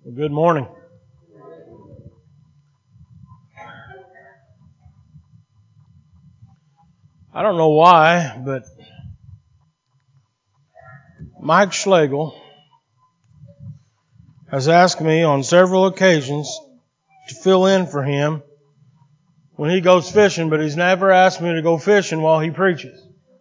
Well, good morning. I don't know why, but Mike Schlegel has asked me on several occasions to fill in for him when he goes fishing, but he's never asked me to go fishing while he preaches.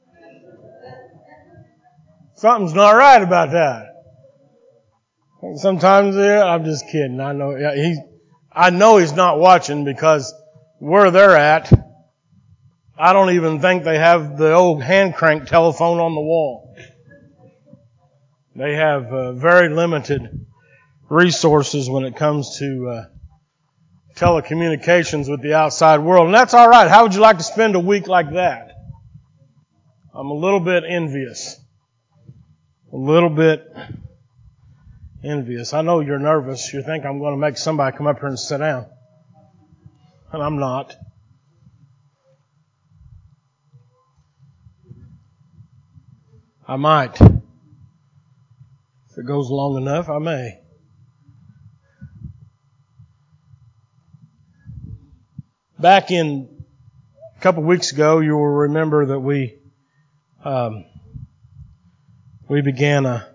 Something's not right about that. Sometimes, I'm just kidding. I know he's not watching because where they're at, I don't even think they have the old hand crank telephone on the wall. They have very limited resources when it comes to telecommunications with the outside world. And that's all right. How would you like to spend a week like that? I'm a little bit envious. A little bit envious. I know you're nervous. You think I'm going to make somebody come up here and sit down. And I'm not. I might. If it goes long enough, I may. Back in a couple of weeks ago, you will remember that we began a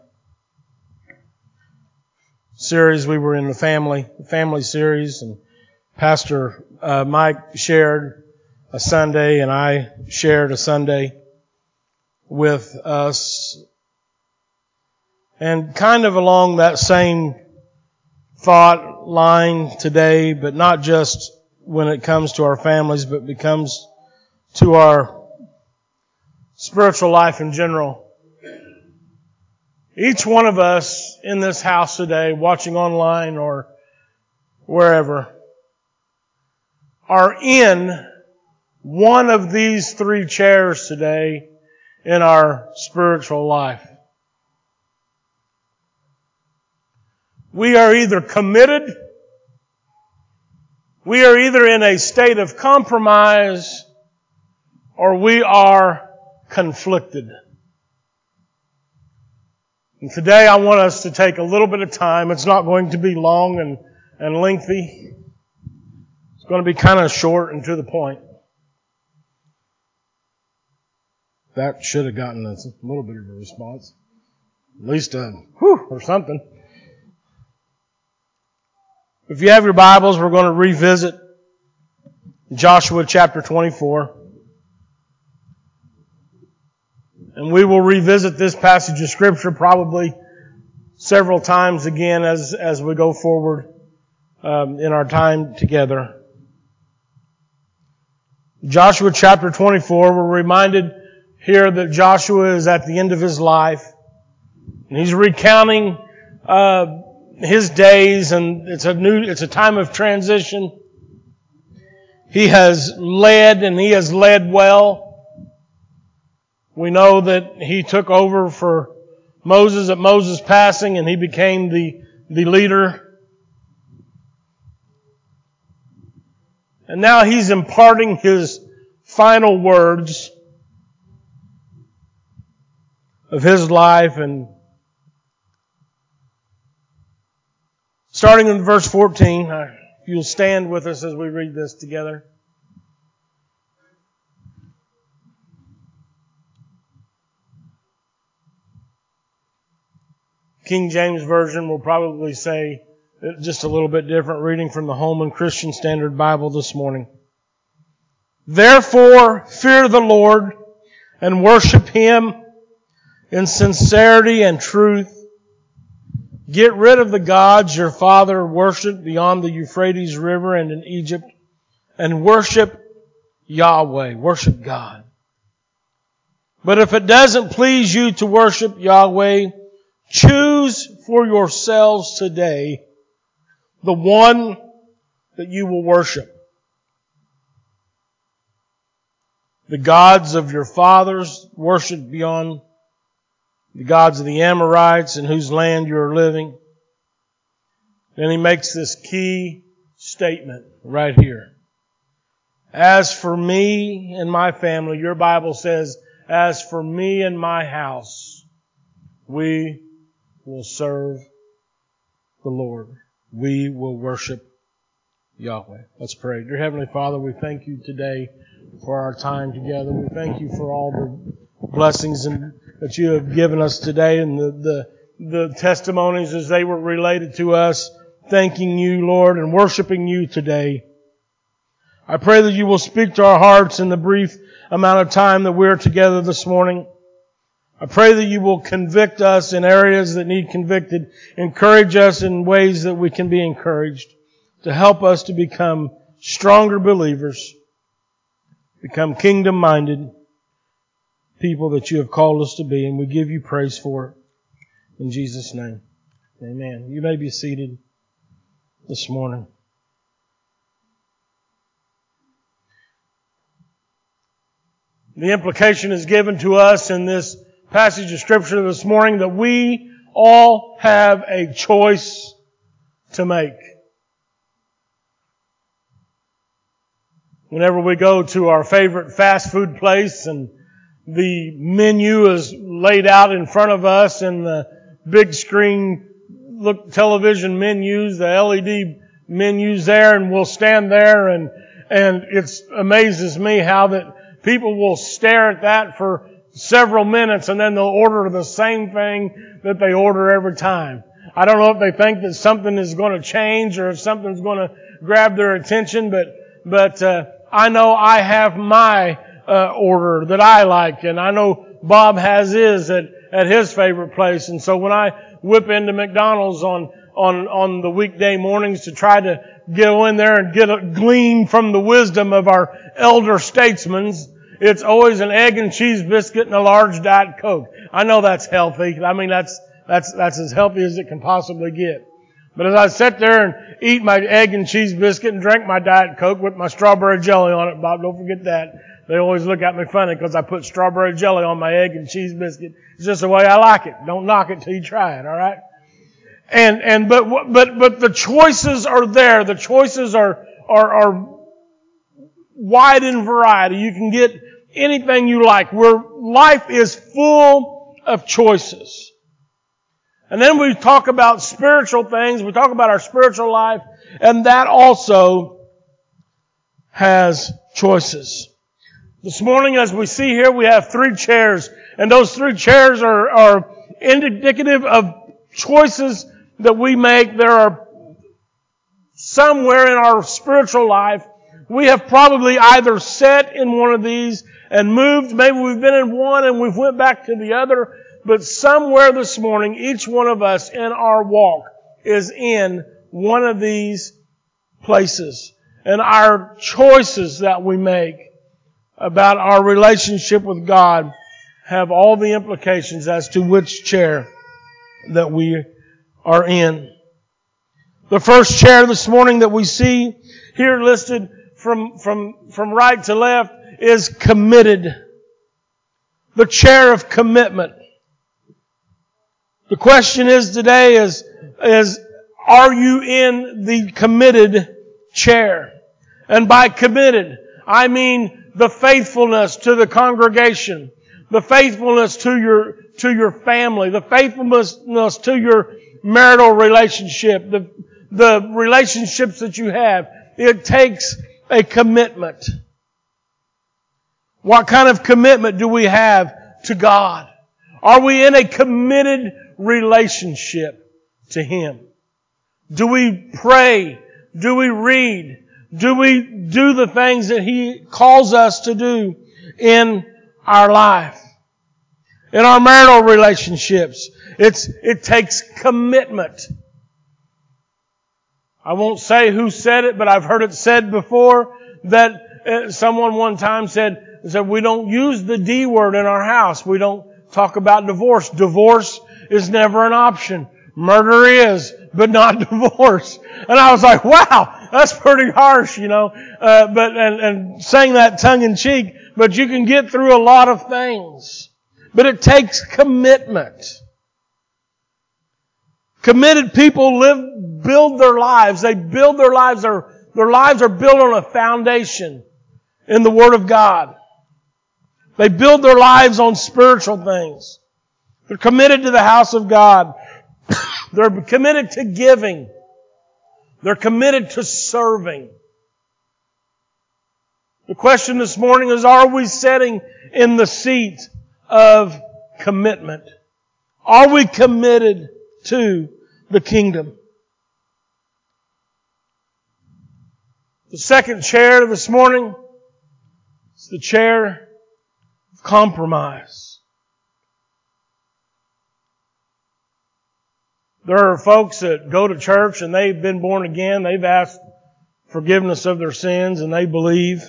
series. We were in the family series, and Pastor Mike shared a Sunday, and I shared a Sunday with us. And kind of along that same thought line today, but not just when it comes to our families, but becomes to our spiritual life in general. Each one of us in this house today, watching online or wherever, are in one of these three chairs today in our spiritual life. We are either committed, we are either in a state of compromise, or we are conflicted. And today I want us to take a little bit of time. It's not going to be long and lengthy. It's going to be kind of short and to the point. That should have gotten us a little bit of a response. At least a whew or something. If you have your Bibles, we're going to revisit Joshua chapter 24. And we will revisit this passage of Scripture probably several times again as we go forward in our time together. Joshua chapter 24, we're reminded here that Joshua is at the end of his life. And he's recounting his days, and it's a time of transition. He has led, and he has led well. We know that he took over for Moses at Moses' passing, and he became the leader. And now he's imparting his final words of his life. And starting in verse 14, if you'll stand with us as we read this together. King James Version will probably say just a little bit different, reading from the Holman Christian Standard Bible this morning. Therefore, fear the Lord and worship Him in sincerity and truth. Get rid of the gods your father worshipped beyond the Euphrates River and in Egypt, and worship Yahweh, worship God. But if it doesn't please you to worship Yahweh, choose for yourselves today the one that you will worship. The gods of your fathers worshipped beyond the gods of the Amorites in whose land you are living. Then he makes this key statement right here. As for me and my family, your Bible says, as for me and my house, we will serve the Lord. we will worship Yahweh. Let's pray. Dear Heavenly Father, we thank you today for our time together. We thank you for all the blessings that you have given us today and the testimonies as they were related to us. Thanking you, Lord, and worshiping you today. I pray that you will speak to our hearts in the brief amount of time that we're together this morning. I pray that you will convict us in areas that need convicted, encourage us in ways that we can be encouraged, to help us to become stronger believers, become kingdom-minded people that you have called us to be, and we give you praise for it. In Jesus' name, amen. You may be seated this morning. The implication is given to us in this passage of Scripture this morning that we all have a choice to make. Whenever we go to our favorite fast food place and the menu is laid out in front of us and the big screen television menus, the LED menus there, and we'll stand there and it amazes me how that people will stare at that for several minutes and then they'll order the same thing that they order every time. I don't know if they think that something is going to change or if something's going to grab their attention, but I know I have my order that I like, and I know Bob has his at his favorite place. And so when I whip into McDonald's on the weekday mornings to try to go in there and get a glean from the wisdom of our elder statesmen, it's always an egg and cheese biscuit and a large Diet Coke. I know that's healthy. I mean, that's as healthy as it can possibly get. But as I sit there and eat my egg and cheese biscuit and drink my Diet Coke with my strawberry jelly on it, Bob, don't forget that. They always look at me funny because I put strawberry jelly on my egg and cheese biscuit. It's just the way I like it. Don't knock it till you try it, all right? But the choices are there. The choices are wide in variety. You can get anything you like. Where life is full of choices. And then we talk about spiritual things. We talk about our spiritual life. And that also has choices. This morning, as we see here, we have 3 chairs. And those 3 chairs are indicative of choices that we make. There are somewhere in our spiritual life, we have probably either sat in one of these and moved. Maybe we've been in one and we've went back to the other. But somewhere this morning, each one of us in our walk is in one of these places. And our choices that we make about our relationship with God have all the implications as to which chair that we are in. The first chair this morning that we see here listed from right to left is committed. The chair of commitment. The question is today is are you in the committed chair? And by committed, I mean the faithfulness to the congregation, the faithfulness to your family, the faithfulness to your marital relationship, the relationships that you have. It takes a commitment. What kind of commitment do we have to God? Are we in a committed relationship to Him? Do we pray? Do we read? Do we do the things that He calls us to do in our life? In our marital relationships, it takes commitment. I won't say who said it, but I've heard it said before that someone one time said, we don't use the D word in our house. We don't talk about divorce. Divorce is never an option. Murder is, but not divorce. And I was like, wow, that's pretty harsh, and saying that tongue in cheek, but you can get through a lot of things. But it takes commitment. Committed people build their lives. They build their lives. Their lives are built on a foundation in the Word of God. They build their lives on spiritual things. They're committed to the house of God. They're committed to giving. They're committed to serving. The question this morning is, are we sitting in the seat of commitment? Are we committed to the kingdom? The second chair this morning is the chair of compromise. There are folks that go to church and they've been born again. They've asked forgiveness of their sins and they believe.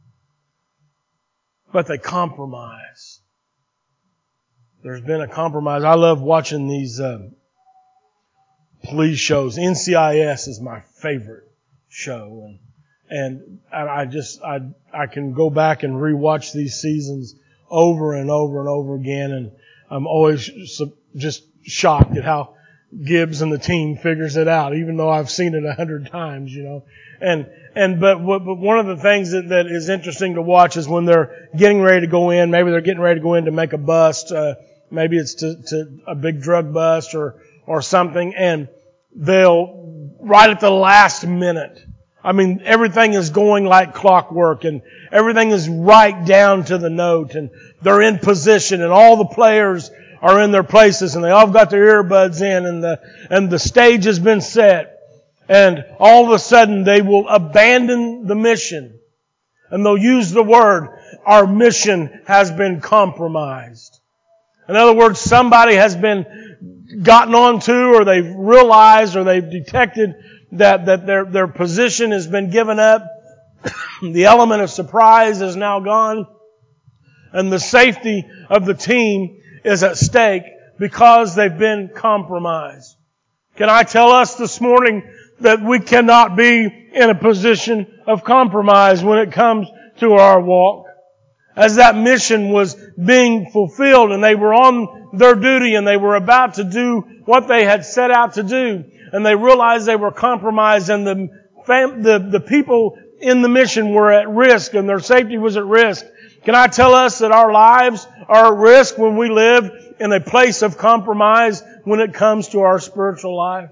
But they compromise. There's been a compromise. I love watching these police shows. NCIS is my favorite show. And I can go back and rewatch these seasons over and over and over again. And I'm always just shocked at how Gibbs and the team figures it out, even though I've seen it 100 times, you know. But one of the things that is interesting to watch is when they're getting ready to go in, maybe they're getting ready to go in to make a bust, maybe it's to a big drug bust or something, and they'll, right at the last minute, I mean, everything is going like clockwork and everything is right down to the note and they're in position and all the players are in their places and they all got their earbuds in and the stage has been set. And all of a sudden they will abandon the mission. And they'll use the word, our mission has been compromised. In other words, somebody has been gotten onto or they've realized or they've detected that their position has been given up. The element of surprise is now gone. And the safety of the team is at stake because they've been compromised. Can I tell us this morning that we cannot be in a position of compromise when it comes to our walk? As that mission was being fulfilled and they were on their duty and they were about to do what they had set out to do and they realized they were compromised and the people in the mission were at risk and their safety was at risk. Can I tell us that our lives are at risk when we live in a place of compromise when it comes to our spiritual life?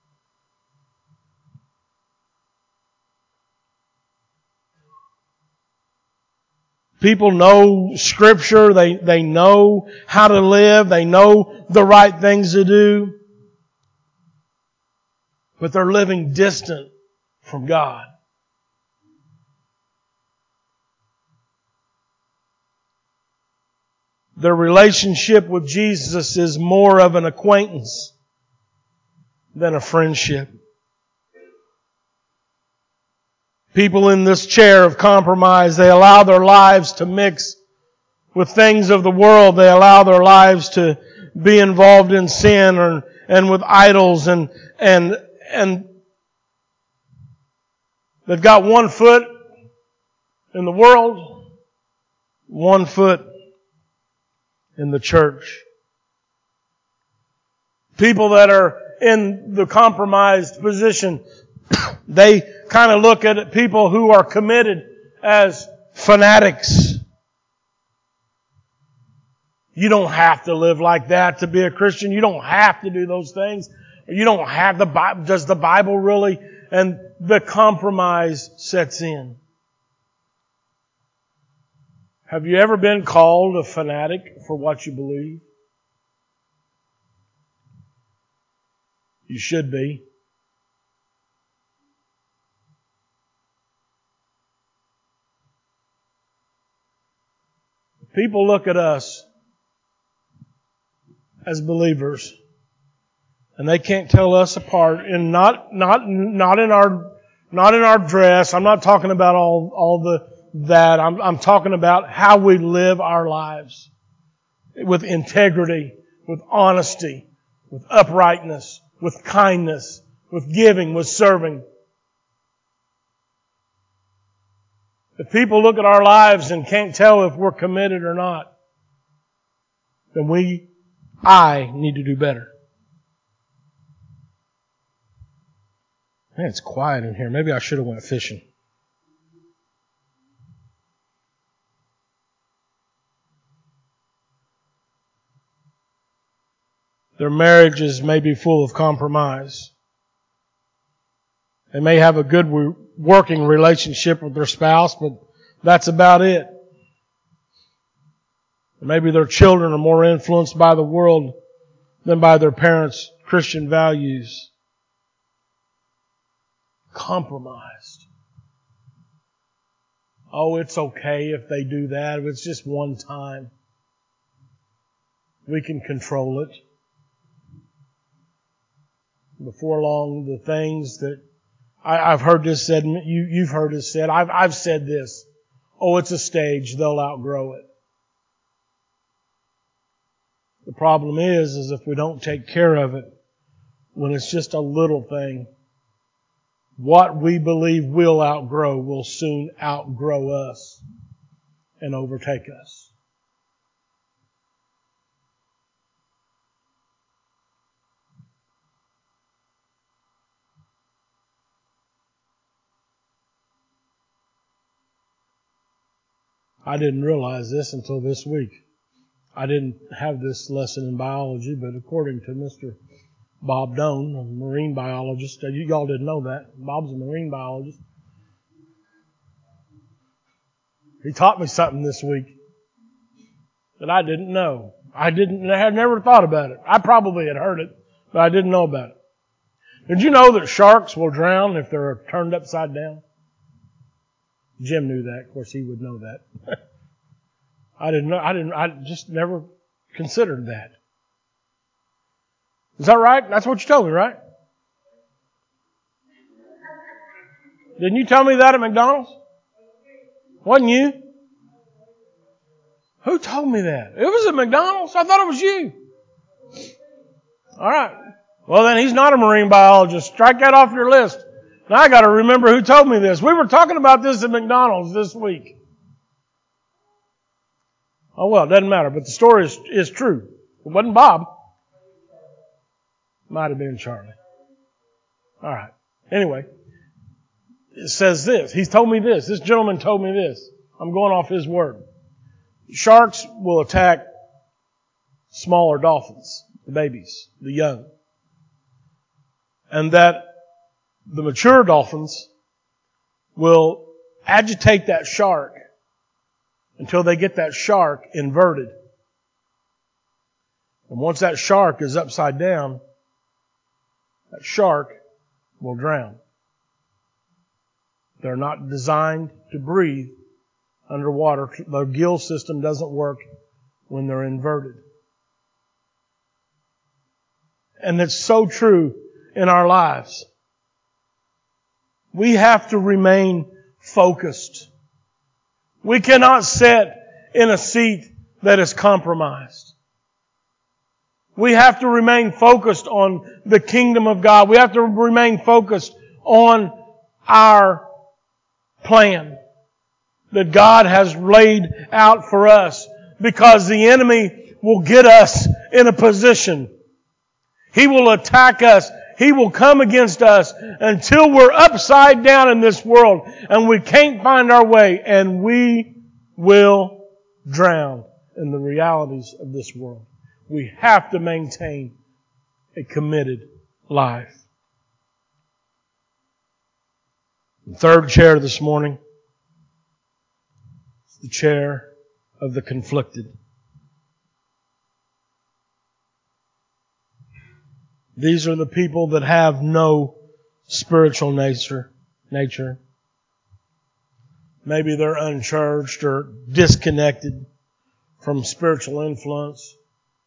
People know Scripture, they know how to live, they know the right things to do, but they're living distant from God. Their relationship with Jesus is more of an acquaintance than a friendship. People in this chair of compromise, they allow their lives to mix with things of the world. They allow their lives to be involved in sin and with idols and they've got one foot in the world, one foot in the church. People that are in the compromised position, they kind of look at people who are committed as fanatics. You don't have to live like that to be a Christian. You don't have to do those things. You don't have the Bible. Does the Bible really? And the compromise sets in. Have you ever been called a fanatic for what you believe? You should be. People look at us as believers, and they can't tell us apart. And not in our dress. I'm not talking about all that. I'm talking about how we live our lives with integrity, with honesty, with uprightness, with kindness, with giving, with serving. If people look at our lives and can't tell if we're committed or not, then I need to do better. Man, it's quiet in here. Maybe I should have went fishing. Their marriages may be full of compromise. They may have a good working relationship with their spouse, but that's about it. Maybe their children are more influenced by the world than by their parents' Christian values. Compromised. Oh, it's okay if they do that. It's just one time. We can control it. Before long, the things that I've heard this said, you've heard this said, I've said this. Oh, it's a stage. They'll outgrow it. The problem is if we don't take care of it, when it's just a little thing, what we believe we'll outgrow will soon outgrow us and overtake us. I didn't realize this until this week. I didn't have this lesson in biology, but according to Mr. Bob Doan, a marine biologist, y'all didn't know that. Bob's a marine biologist. He taught me something this week that I didn't know. I had never thought about it. I probably had heard it, but I didn't know about it. Did you know that sharks will drown if they're turned upside down? Jim knew that. Of course, he would know that. I just never considered that. Is that right? That's what you told me, right? Didn't you tell me that at McDonald's? Wasn't you? Who told me that? It was at McDonald's. I thought it was you. All right. Well, then he's not a marine biologist. Strike that off your list. Now I got to remember who told me this. We were talking about this at McDonald's this week. Oh, well, it doesn't matter. But the story is true. It wasn't Bob. Might have been Charlie. All right. Anyway, it says this. He's told me this. This gentleman told me this. I'm going off his word. Sharks will attack smaller dolphins, the babies, the young. And that the mature dolphins will agitate that shark until they get that shark inverted. And once that shark is upside down, that shark will drown. They're not designed to breathe underwater. Their gill system doesn't work when they're inverted. And it's so true in our lives. We have to remain focused. We cannot sit in a seat that is compromised. We have to remain focused on the kingdom of God. We have to remain focused on our plan that God has laid out for us, because the enemy will get us in a position. He will attack us. He will come against us until we're upside down in this world and we can't find our way, and we will drown in the realities of this world. We have to maintain a committed life. The third chair this morning is the chair of the conflicted. These are the people that have no spiritual nature. Maybe they're unchurched or disconnected from spiritual influence.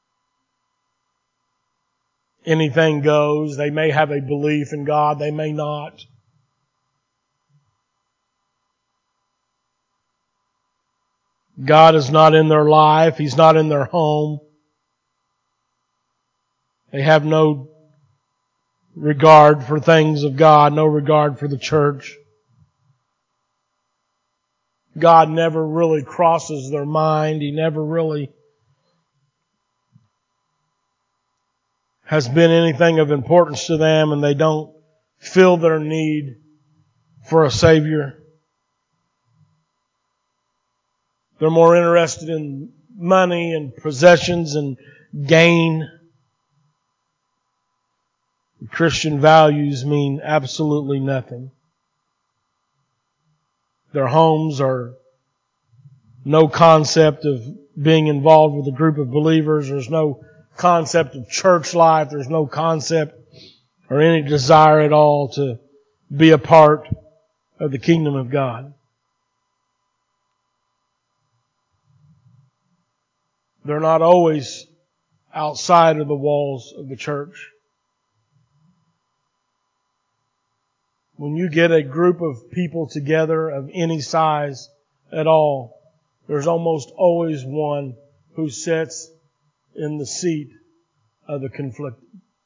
Anything goes. They may have a belief in God. They may not. God is not in their life. He's not in their home. They have no regard for things of God, no regard for the church. God never really crosses their mind. He never really has been anything of importance to them, and they don't feel their need for a Savior. They're more interested in money and possessions and gain Christian values mean absolutely nothing. Their homes are no concept of being involved with a group of believers. There's no concept of church life. There's no concept or any desire at all to be a part of the kingdom of God. They're not always outside of the walls of the church. When you get a group of people together of any size at all, there's almost always one who sits in the seat of the conflicted.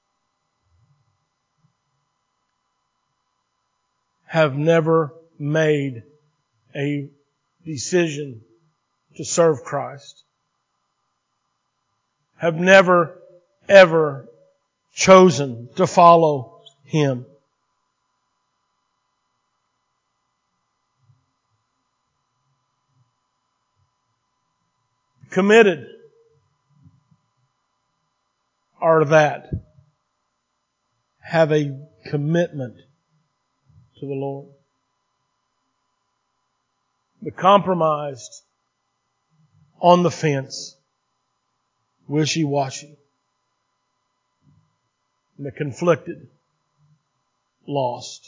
Have never made a decision to serve Christ. Have never, ever chosen to follow Him. Committed are that. Have a commitment to the Lord. The compromised, on the fence, wishy-washy. And the conflicted, lost.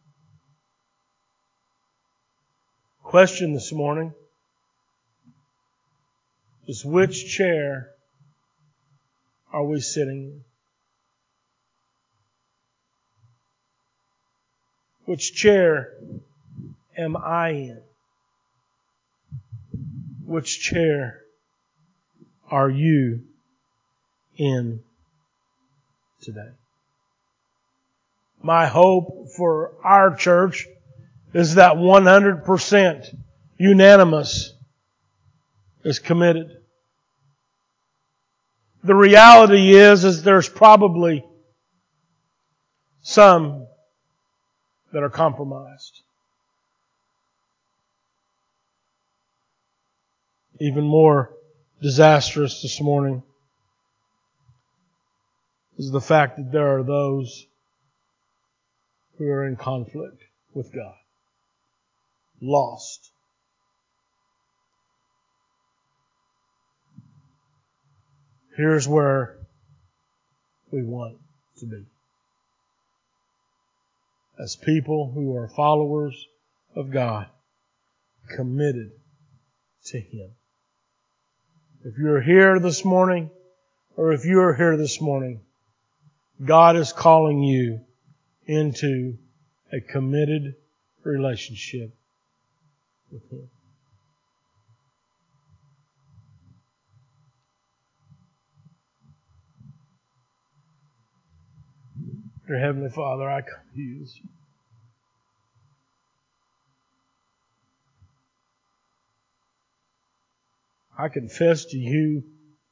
Question this morning is, which chair are we sitting in? Which chair am I in? Which chair are you in today? My hope for our church is that 100% unanimous is committed. The reality is there's probably some that are compromised. Even more disastrous this morning is the fact that there are those who are in conflict with God. Lost. Here's where we want to be. As people who are followers of God, committed to Him. If you're here this morning, or if you are here this morning, God is calling you into a committed relationship with Him. Dear Heavenly Father, I come to you this morning. I confess to you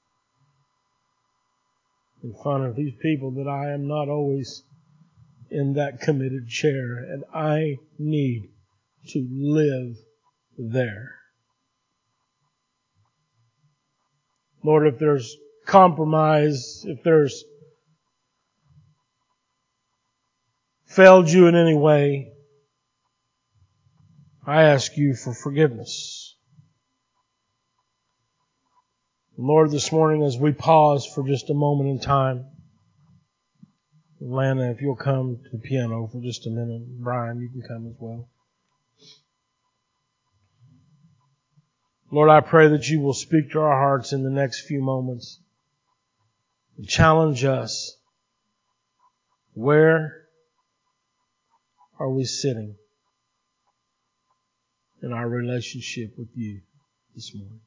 in front of these people that I am not always in that committed chair, and I need to live there. Lord, if there's compromise, if there's failed you in any way, I ask you for forgiveness. Lord, this morning as we pause for just a moment in time, Lana, if you'll come to the piano for just a minute. Brian, you can come as well. Lord, I pray that you will speak to our hearts in the next few moments and challenge us. Where are we sitting in our relationship with you this morning?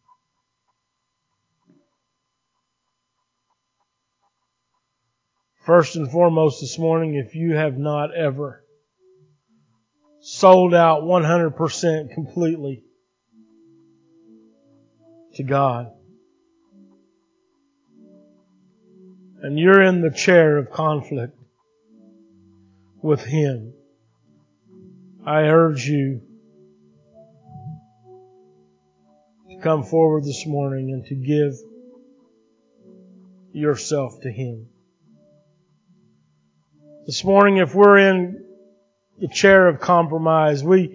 First and foremost this morning, if you have not ever sold out 100% completely to God, and you're in the chair of conflict with Him, I urge you to come forward this morning and to give yourself to Him. This morning, if we're in the chair of compromise, we're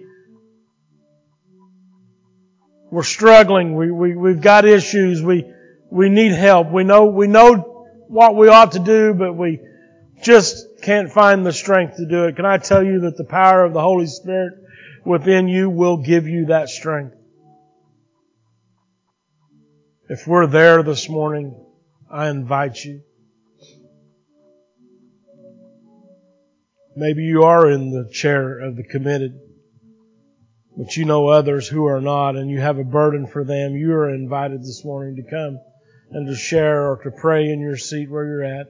struggling. We've got issues. We need help. We know what we ought to do, but we just can't find the strength to do it. Can I tell you that the power of the Holy Spirit within you will give you that strength? If we're there this morning, I invite you. Maybe you are in the chair of the committed, but you know others who are not, and you have a burden for them. You are invited this morning to come and to share or to pray in your seat where you're at.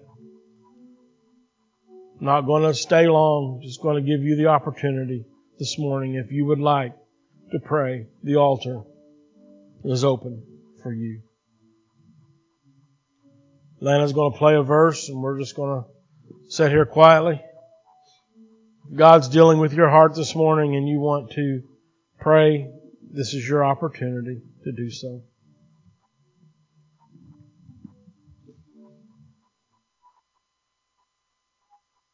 Not going to stay long, just going to give you the opportunity this morning. If you would like to pray, the altar is open for you. Lana's going to play a verse, and we're just going to sit here quietly. God's dealing with your heart this morning and you want to pray, this is your opportunity to do so.